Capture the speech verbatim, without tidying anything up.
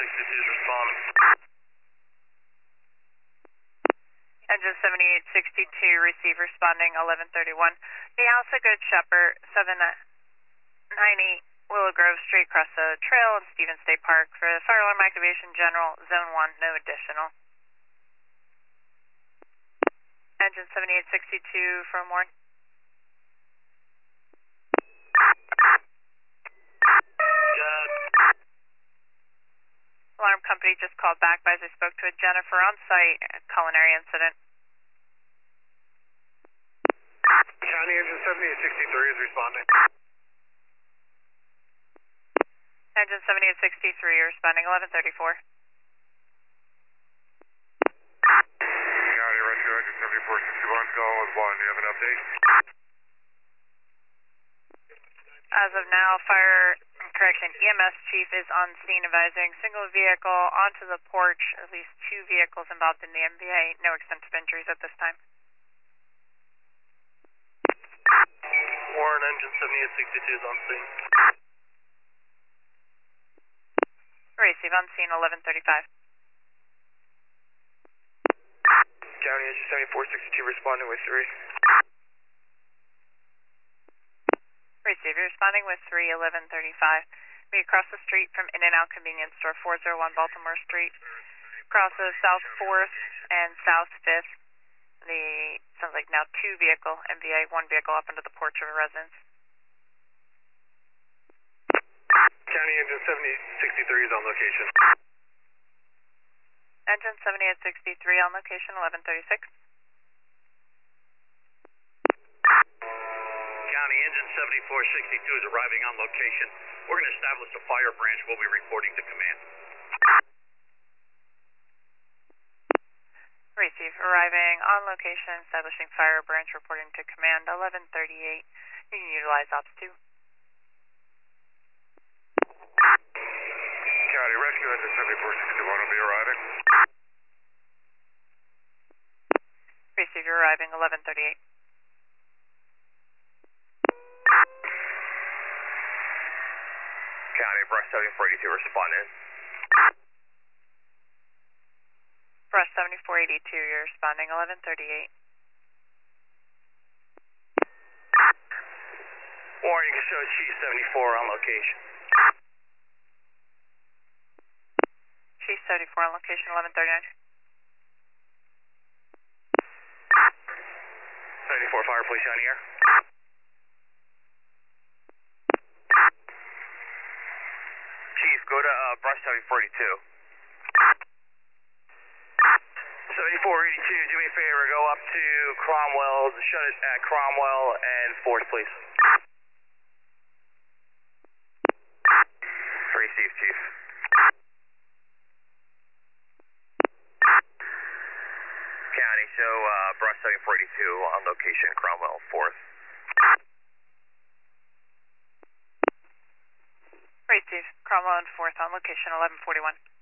sixty-two is responding. Engine seventy-eight sixty-two, receive responding eleven thirty-one. The House of Good Shepherd, seven ninety Willow Grove Street, across the trail in Stevens State Park. For the fire alarm activation, general, zone one, no additional. Engine seventy-eight sixty-two from Warren. Got Alarm company just called back as I spoke to a Jennifer on site, a culinary incident. County engine seventy-eight sixty-three is responding. Engine seventy-eight sixty-three, responding eleven thirty-four. County rescue engine seventy-four sixty-one, calling with one. Do you have an update? As of now, fire, correction, E M S chief is on scene advising single vehicle onto the porch, at least two vehicles involved in the M V A, no extensive injuries at this time. Warren engine seventy-eight sixty-two is on scene. Receive on scene eleven thirty-five. County engine seventy-four sixty-two responding with three. Receive, you're responding with three eleven thirty-five. We across the street from In-N-Out Convenience Store, four oh one Baltimore Street. Crosses South fourth and South fifth. The, sounds like now two vehicle, M V A, one vehicle up into the porch of a residence. County engine seventy-eight sixty-three is on location. Engine seventy-eight sixty-three on location, eleven thirty-six. County engine seventy-four sixty-two is arriving on location. We're going to establish a fire branch. We'll be reporting to command. Receive, arriving on location, establishing fire branch, reporting to command, eleven thirty-eight. You can utilize ops two. County rescue engine seventy-four sixty-one will be arriving. Receive, you're arriving, eleven thirty-eight. County brush seventy-four eighty-two responding. Brush seventy-four eighty-two, you're responding, eleven thirty-eight. Warren, you can show Chief seventy-four on location. Chief seventy-four on location, eleven thirty-nine. seventy-four fire police on the air. Chief, go to uh, brush seventy-four eighty-two. seventy-four eighty-two, do me a favor, go up to Cromwell, shut it at Cromwell and fourth, please. Receive, Chief. County, show uh, brush seventy-four eighty-two on location, Cromwell, fourth. Receive, Cromwell and fourth on location, eleven forty-one.